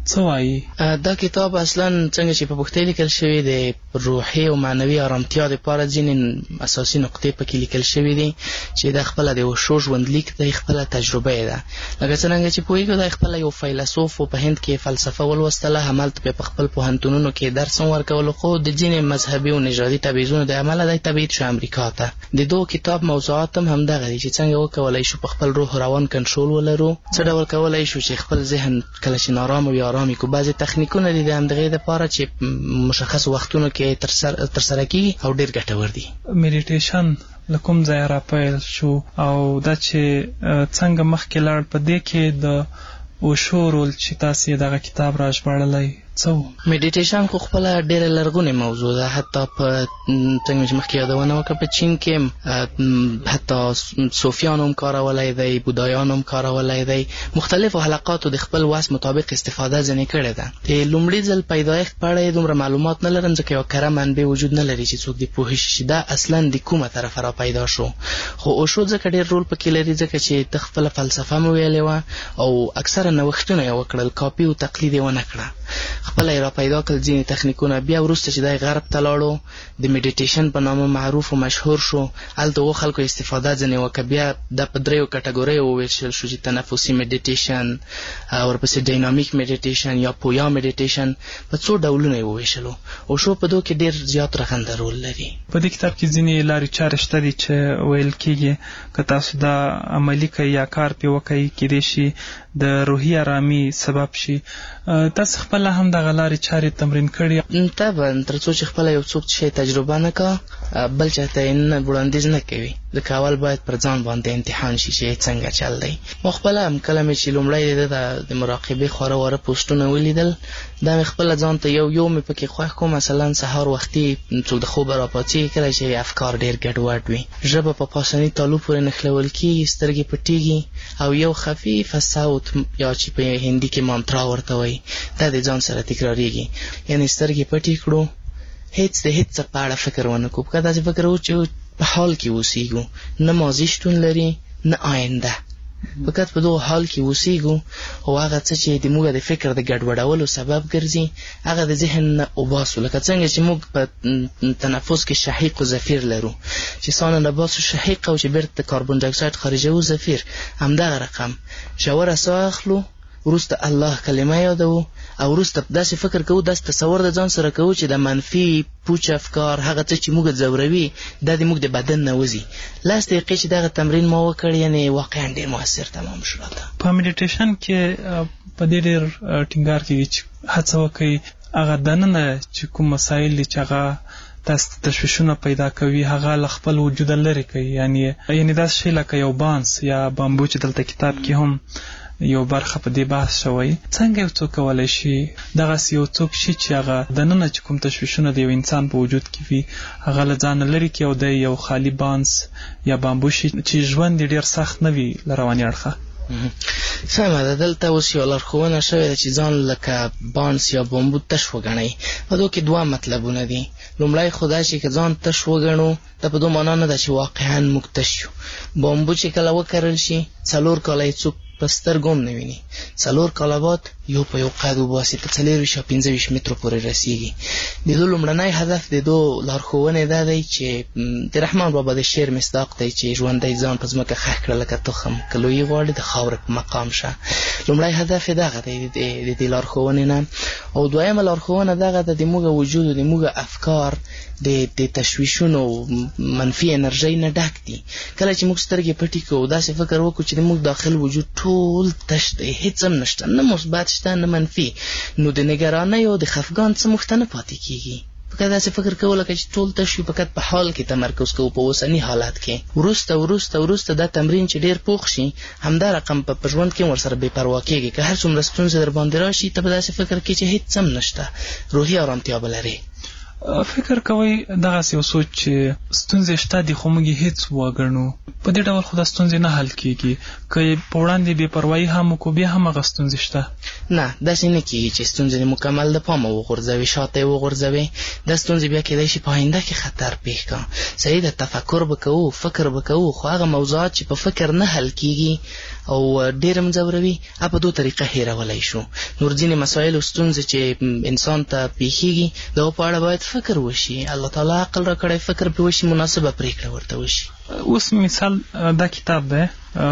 [SPEAKER 2] څه وایي؟
[SPEAKER 13] دا کتاب اصلا څنګه چې په پښتو لیکل شوی دی روحي او معنوي آرامتیا دپاره ځینې اساسي نقطې پکې لیکل شوي دي چې دا خپله د یو ښو ژوندلیک دی، خپله تجربه یې ده. لکه څرنګه چې پوهېږو دا خپله یو فیلسوف و، په هند کې فلسفه ولوستله، همالته بیا په خپل پوهنتونونو کې درس هم ورکولو، خو د ځینې مذهبي او نژادي تبعیضونو د امله دی تبعید شو امریکا ته. د دو کتاب موضوعات هم همدغه دي چې څنګه وکولی شو په خپل روح روان کنټرول ولرو، څه ډول کولی شو چې خپل ذهن کله چې نارام وي ارامي کو. بعضې تخنیکونه دي د همدغې دپاره چې مشخصو وختونو کې ترسره کېږي او ډېر ګټور دي.
[SPEAKER 2] میډیټیشن له کوم ځایه راپیل شو او دا چې څنګه مخکې لاړ، په دې کې د اوشو رول چې تاسې دغه کتاب را ژباړلی څه و؟
[SPEAKER 13] میډیټیشن خو خپله ډېره لرغونې موضوع ده، حتی په څنګه چې مخکې یادونه وکړه په چین کې حتی صوفیانو هم کارولی دی، بودایانو هم کارولی دی، مختلفو حلقاتو د خپل وس مطابق استفاده ځینې کړې ده. د لومړي ځل پیدایښت په اړه یې دومره معلومات نه لرم ځکه یوه کره منبع وجود نه لري چې څوک دې پوه شي چې دا اصلا د کومه طرفه را پیدا شو. خو اوشو ځکه ډېر رول پکې لري ځکه چې د خپله فلسفه مې ویلې وه او اکثره نوښتونه یې وکړل، کاپي او تقلید یې ونه کړه، خپله یې را پیدا کړل ځینې تخنیکونه. بیا وروسته چې دی غرب ته لاړو د میډیټیشن په نامه معروف او مشهور شو، هلته هغو خلکو استفاده ځینې وکړه. بیا دا په دریو کټګوریو وویشل شو چې تنفسي میډیټیشن، ورپسې ډاینامیک میډیټیشن یا پویا میډیټیشن، په څو ډولونه یې وویشلو. اوشو په دو کې ډېر زیات رغنده رول لري.
[SPEAKER 2] په دې کتاب کې ځینې لارې چارې شته دي چې ویل کېږي که تاسو دا عملي کوئ یا کار پرې وکئ کیدای شي د روحي ارامي سبب شي. تاسو خپله هم دغه لارې چارې تمرین کړي؟
[SPEAKER 13] طبعا تر څو چې خپله یو څوک شی تجربه نه کا بل چاته یې نه وړاندیز نه کوي، ځکه اول باید پر ځان باندې امتحان شي چې څنګه چل دی. ما خپله هم کله مې چې لومړی د مراقبې خواره واره پوسټونه ولیدل، دا مې خپله ځان ته یو یو مې پکې خوښ کړو. مثلا سهار وختي څوک د خوبه راپاڅېږي کله چې افکار ډېر ګډوډ وي، ژبه په پاسني تالو پورې نښلول کېږي، سترګې پټېږي او یو خفیفه صوت یا چې په هندي کې مانترا ورته وایي دا د ځان سره تکراریږي. یعنې سترګې پټې کړو، هیڅ د هیڅ څه په اړه فکر ونه کړو، که داسې فکر وو چې په حال کې اوسېږو، نه ماضي شتون لري نه آینده، فقط په دغو حال کې اوسېږو او هغه څه چې د موږ د فکر د ګډوډولو سبب ګرځي هغه د ذهن نه وباسو. لکه څنګه چې موږ په تنفس کې شهیق و زفیر لرو، چې ساه نه باسو شهیق او چې بیرته د کاربن ډای اکساید خارجوو زفیر، همدغه رقم ژوره ساه اخلو، وروسته الله کلمه یادوو او وروسته داسې فکر کوو، داسې تصور د ځان سره کوو چې د منفي پوچ افکار هغه څه چې موږ ځوروي دا د موږ د بدن نه وځي. لس دقیقې چې دغه تمرین ما وکړ یعنې واقعا ډېر مؤثر تمام شو راته.
[SPEAKER 2] په میډیټیشن کې په دې ډېر ټینګار کېږي چې هڅه وکړئ هغه دننه چې کوم مسایل دي چې هغه تاسو تشویشونه پیدا کوي هغه له خپل وجوده لرې کوي. یعنې یعنې داسې شی لکه یو بانس یا بامبو چې دلته کتاب کې هم یو برخه په دې بحث شوی، څنګه یو څوک کولی شي دغسې یو څوک شي چې هغه دننه چې کوم تشویشونه د یو انسان په وجود کې وي هغه له ځانه لرې کړي او دی یو خالي بانس یا بامبو شي چې ژوند یې ډېر سخت نه وي له رواني اړخه؟
[SPEAKER 13] سمه ده، دلته اوس یو لارښوونه شوې ده چې ځان لکه بانس یا بامبو تش وګڼئ. په دو کې دوه مطلبونه دي. لومړی خو دا چې که ځان تش وګڼو دا په دو معنا نه ده چې واقعا موږ تش یو. بامبو چې کله وکرل شي څلور کاله یې څوک په سترګو هم نه ویني، څلور کاله بعد یو په یو قد وباسي، په څلېرویشت یا پنځه ویشت مترو پورې رسېږي. د دو لومړنی هدف د دو لارښوونې دا دی چې د رحمان بابا د شعر مصداق دی چې ژوندی ځان په ځمکه ښخ کړه لکه تخم، که لویي غواړي د خاورې په مقام شه. لومړی هدف یې دغه دی د دې لارښوونې نه. او دویمه لارښوونه دغه ده د موږ وجود او د موږ افکار د تشویشونو منفي انرژۍ نه ډک دي. کله چې موږ سترګې پټې کړو داسې فکر وکړو چې د موږ داخل وجود ټول تش دی، هېڅ هم نشته، نه مثبت شته نه منفي، نو د نګرانۍ او د خفګان څه موږ ته نه پاتې کېږي. فقط داسې فکر کوو لکه چې ټول تش وي، فقط په حال کې تمرکز کوو، په اوسني حالات کې. وروسته وروسته وروسته دا تمرین چې ډېر پوخ شي همدا رقم په ژوند کې ورسره بې پروا کېږي. که هر څومره ستونزې در باندې راشي ته به داسې فکر کوې چې هېڅ هم نشته، روحي ارامتیا به لرې.
[SPEAKER 2] فکر کوئ دغسې یو سوچ چې ستونزې شته دي خو موږ یې هېڅ وګڼو، په دې ډول خو دا ستونزې نه حل کېږي. که یې په وړاندې بې پروایي هم وکړو بیا هم هغه ستونزې شته.
[SPEAKER 13] نه داسې نه کېږي چې ستونزې دې مکمل د پامه وغورځوي، شاته یې وغورځوي. دا ستونزې بیا کېدای شي په آینده کې خطر پېښ کړه. صحیح ده، تفکر به کوو، فکر به کوو، خو هغه موضوعات چې په فکر نه حل کېږي او ډېر هم ځوروي هغه په دو طریقه هېرولی شو. نور ځینې مسایل او ستونزې چې انسان ته پېښېږي د هغو په اړه باید فکر وشي، الله تعالی عقل را کړی، فکر پرې وشي، مناسبه پرېکړه ورته وشي.
[SPEAKER 2] اوس مثال دا کتاب دی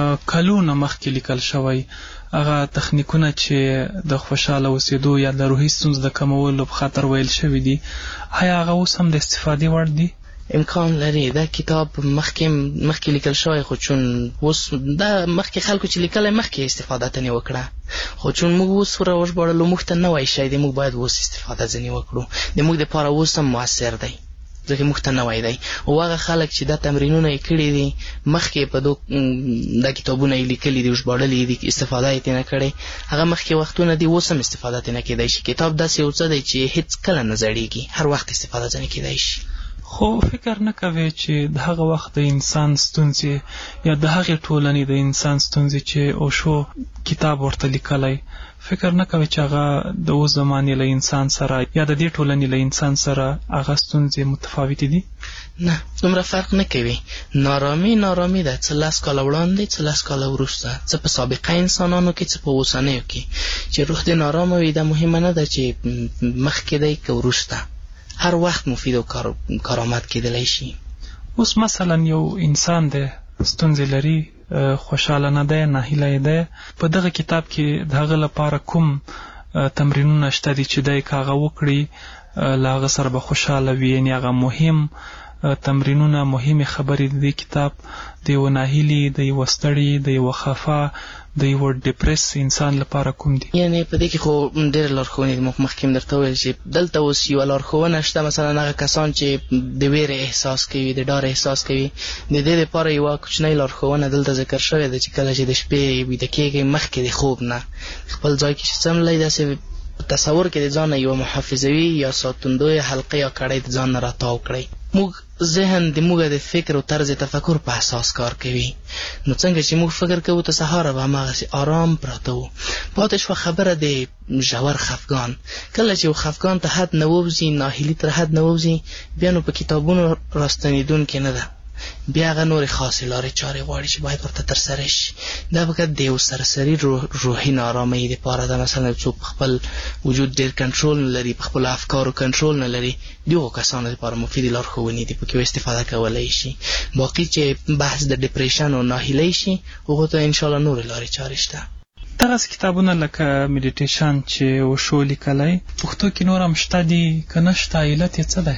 [SPEAKER 2] کلونه مخکې لیکل شوی، هغه تخنیکونه چې د خوشحاله اوسېدو یا د روحي ستونزو د کمولو په خاطر ویل شوي دي، آیا هغه اوس هم د استفادې وړ دي؟
[SPEAKER 13] امکان لري. دا کتاب مخکې مخکې لیکل شوی، خو چون اوس دا مخکې خلکو چې لیکلی مخکې استفاده ترې وکړه، خو چون موږ اوس راوژباړلو موږ ته نوی شی دی، موږ باید اوس استفاده ځینې وکړو. د موږ دپاره اوس هم مؤثر دی ځکه موږ ته نوی دی. او هغه خلک چې دا تمرینونه یې کړي دي مخکې په دو دا کتابونه یې لیکلي دي، ژباړلي دي، استفاده یې ترې نه کړې، هغه مخکې وختونه دي، اوس هم استفاده ترې نه کېدی شي. کتاب داسې یو څه دی چې هېڅ کله نه زړېږي، هر وخت استفاده ځنې کېدی شي.
[SPEAKER 2] خو فکر نه کوي چې د هغه وخت د انسان ستونزې یا د هغې ټولنې د انسان ستونزې چې اوشو کتاب ورته لیکلی، فکر نه کوي چې هغه د اوس زمانې له انسان سره یا د دې ټولنې له انسان سره هغه ستونزې متفاوتې دي؟
[SPEAKER 13] نه، دومره فرق نه کوي. نارامي نارامي ده، څه لس کاله وړاندې، څه لس کاله وروسته، څه په سابقه انسانانو کې، څه په اوسنیو کې. چې روح دې نارامه وي دا مهمه نه ده چې مخکې دی که وروسته، هر وخت مفید او کار کارآمد کېدلی شي.
[SPEAKER 2] اوس مثلا یو انسان دی ستونزې لري، خوشحاله نه دی، ناهیلی دی، په دغه کتاب کې د هغه لپاره کوم تمرینونه شته دي چې دی که هغه وکړي له هغه سره به خوشحاله وي؟ یعنې هغه مهم تمرینونه، مهمې خبرې د دې کتاب د یوه ناهیلي، د یوه ستړي، د یوه خفه، د یوه ډپرس انسان لپاره کوم دي؟
[SPEAKER 13] یعنې په دې کې خو ډېرې لارښوونې دي. مخکې هم درته وویل چې دلته اوس یوه لارښوونه شته، مثلا هغه کسان چې د ویرې احساس کوي، د ډار احساس کوي، د دې لپاره یوه کوچنۍ لارښوونه دلته ذکر شوې ده چې کله چې د شپې ویده کېږئ مخکې د خوب نه خپل ځای کې چې څملی داسې تصور کې د ځان نه یوه محافظوي یا ساتندویه حلقه یا کړۍ د ځان نه راتاو کړئ. موږ ذهن د موږ د فکر او طرز تفکر په اساس کار کوي، نو څنګه چې موږ فکر کوو تر سهاره به هماغسې آرام پراته وو. پاتې شوه خبره د ژور خفګان. کله چې یو خفګان ته حد نه ووځي، ناهیلي تر حد نه ووځي، بیا نو په کتابونو راستنېدونکې نه ده، بیا هغه نورې خاصې لارې چارې غواړي چې باید ورته ترسره شي. دا فقط د یو سرسري روحي نارامۍ دپاره ده. مثلا څوک په خپل وجود ډېر کنټرول نه لري، په خپلو افکارو کنټرول نه لري، دغو کسانو دپاره مفیدې لارښوونې دي، پکې استفاده کولی شي. باقي چې بحث د ډپریشن او ناهیلۍ شي، هغو ته انشاءالله نورې لارې چارې شته.
[SPEAKER 2] دغسې کتابونه لکه میډیټیشن چې وشو لیکلی، پښتو کې نور هم شته دي که نه شته؟ علت یې څه دی؟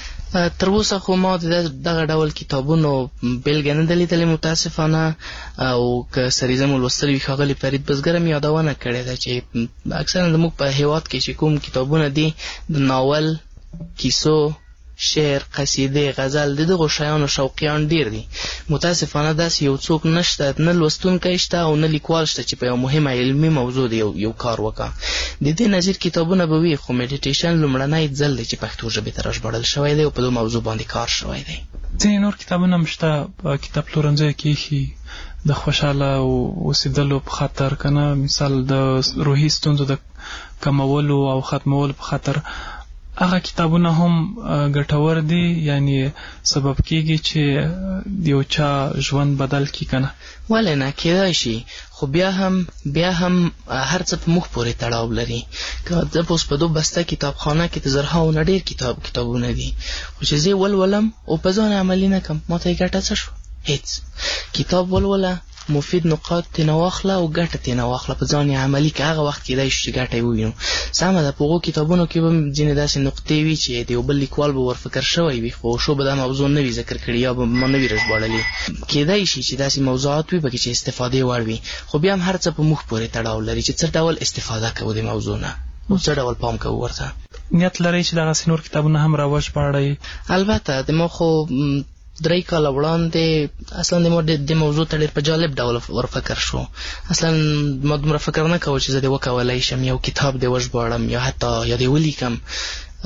[SPEAKER 13] تر اوسه خو ما د دغه ډول کتابونو بېلګه نه ده لیدلې متاسفانه، او که سریزه مو لوستلي وي ښاغلي فرید بزګر مې یادونه کړې ده چې اکثرا زموږ په هېواد کې چې کوم کتابونه دي د ناول، کیسو، شعر، قصیدې، غزل، د دغو شیانو شوقیان ډېر دي. متاسفانه داسې یو څوک نشته، نه لوستونکی شته او نه لیکوال شته چې په یو مهمه علمي موضوع د یو, یو کار وکړه. د دې نظیر کتابونه به وي، خو میډیټیشن لومړنی ځل دی چې پښتو ژبې ته راژباړل شوی دی او په دو موضوع باندې کار شوی دی.
[SPEAKER 2] ځینې نور کتابونه هم شته په کتاب پلورنځیو کې ایښي د خوشحاله اوسېدلو په خاطر، که نه مثال د روحي ستونزو د کمولو او ختمولو په خاطر. هغه کتابونه هم ګټور دي، یعنی سبب کېږي چې د یو چا ژوند بدل کړي که نه؟
[SPEAKER 13] ولې نه، کېدای شي، خو بیا هم بیا هم هر څه په موږ پورې تړاو لري. که زه اوس په دو بسته کتابخانه کې د زرهاو نه ډېر کتاب کتابونه دي، خو چې زه یې ولولم او په ځان عملي نه کړم، ما ته یې ګټه څه شوه؟ هېڅ. کتاب ولوله، مفید نقاط ترېنه واخله او ګټه ترېنه واخله، په ځان یې عملي کړه، هغه وخت کېدای شي چې ګټه یې ووینو. سمه ده، په هغو کتابونو کې به ځینې داسې نقطې وي چې د یو بل لیکوال به ورفکر شوی وي، خو شو به دا موضوع نه وي ذکر کړي یا به ما نه وي راژباړلي. کېدای شي چې داسې موضوعات وي پکې چې استفادې وړ وي، خو بیا هم هر څه په موږ پورې تړاو لري چې څه ډول استفاده کوو د موضوع نه او څه ډول پام کوو ورته.
[SPEAKER 2] نیت لرئ چې دغسې نور کتابونه هم راوژباړئ؟
[SPEAKER 13] البته د ما خو درې کاله وړاندې اصلا د ما د موضوع ته ډېر په جالب ډول ورفکر شو. اصلا ما دومره فکر نه کوه چې زه دې وکولی شم یو کتاب دې وژباړم یا حتی یا دې ولیکم.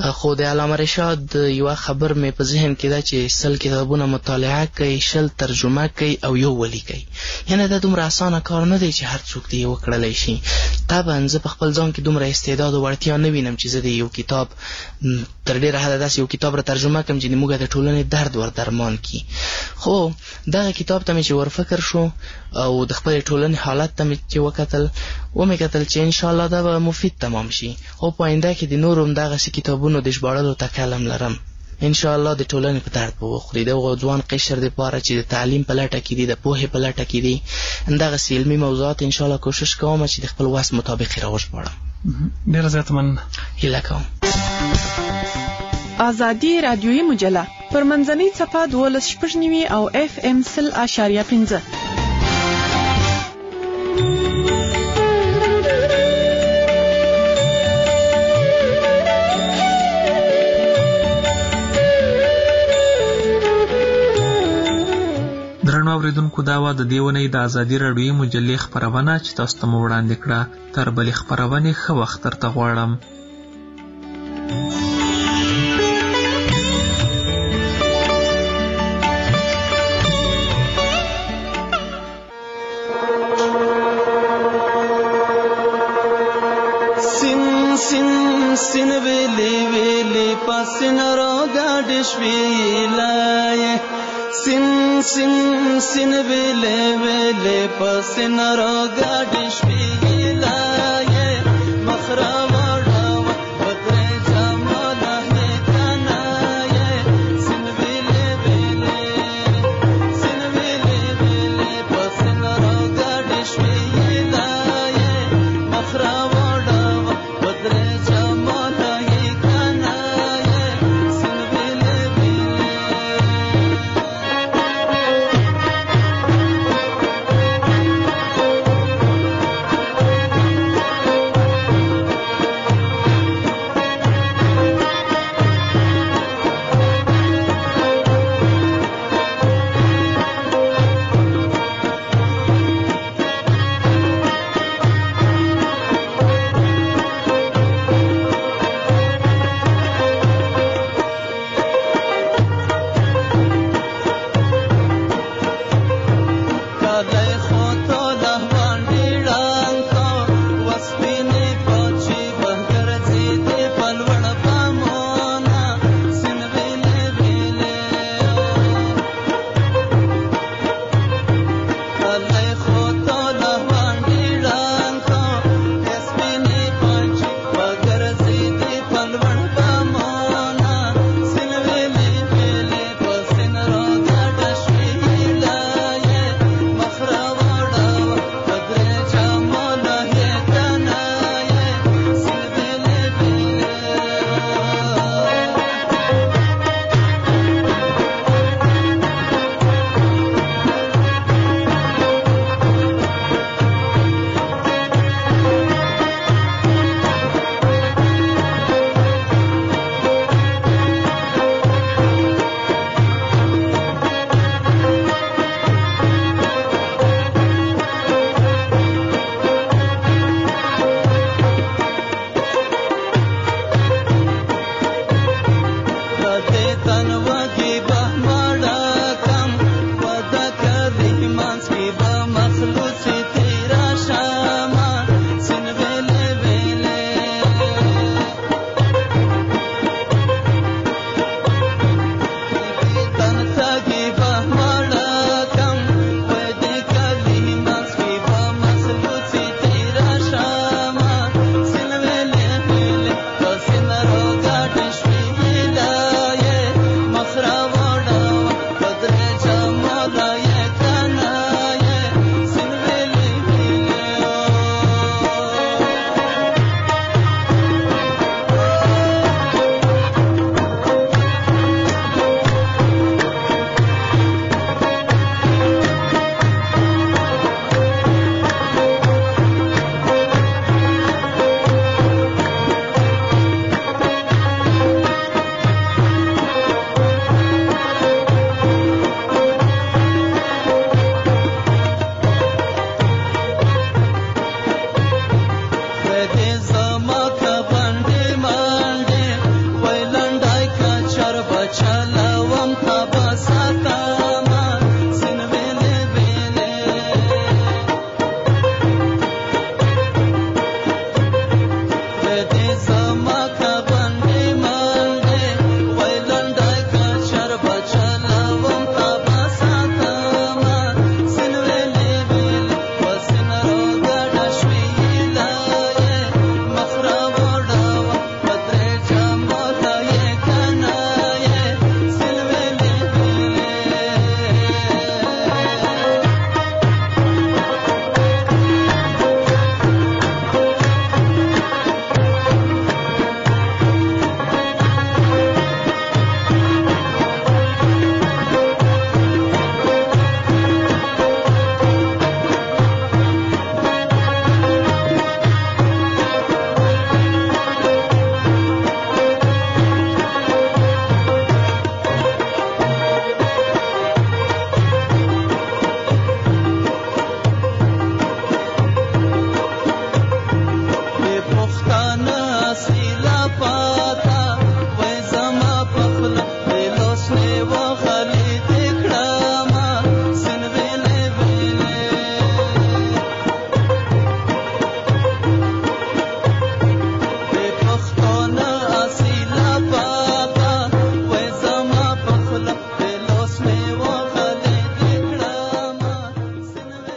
[SPEAKER 13] خو د علامه رشاد یوه خبر مې په ذهن کې ده چې سل کتابونه مطالعه کوي، شل ترجمه کوي او یو ولیکي. یعنې دا دومره اسانه کار نه دی چې هر څوک دې وکړلی شي. طبعا زه په خپل ځان کې دومره استعداد او وړتیا نه وینم چې زه د یو کتاب تر ډېره حده داسې یو کتاب را ترجمه کړم چې د موږ د ټولنې درد ور درمان کړي. خو دغه کتاب ته مې چې ورفکر شو او د خپلې ټولنې حالت ته مې چې وکتل ومې کتل چې انشاءالله دا به مفید تمام شي او په آینده کې د نورو هم دغسې کتابونو د ژباړلو تکلم لرم. انشاءالله د ټولنې په درد به وخوري. دغه ځوان قشر دپاره چې د تعلیم په لټه کې دي، د پوهې په لټه کې دي، همدغسې علمي موضوعات انشاءالله کوشش کوم چې د خپل وس مطابق یې راوژباړم.
[SPEAKER 2] ډېره زیاته مننه.
[SPEAKER 13] هیله کوم.
[SPEAKER 14] ازادي رادیویي مجله پر منځنۍ څپه دولس شپږ نوي او اف ام سل اشاریه پنځه.
[SPEAKER 2] درنو اوریدونکو، دا وه د دې اونۍ د ازادي راډیویي مجلې خپرونه چې تاسو ته مو وړاندې کړه. تر بلې خپرونې ښه وخت درته غواړم.
[SPEAKER 15] سین سین سین ویلی ویلی پاسین را گاډ شویلای سین سین سین ویلی ویلی پاسین را گاډ شویلای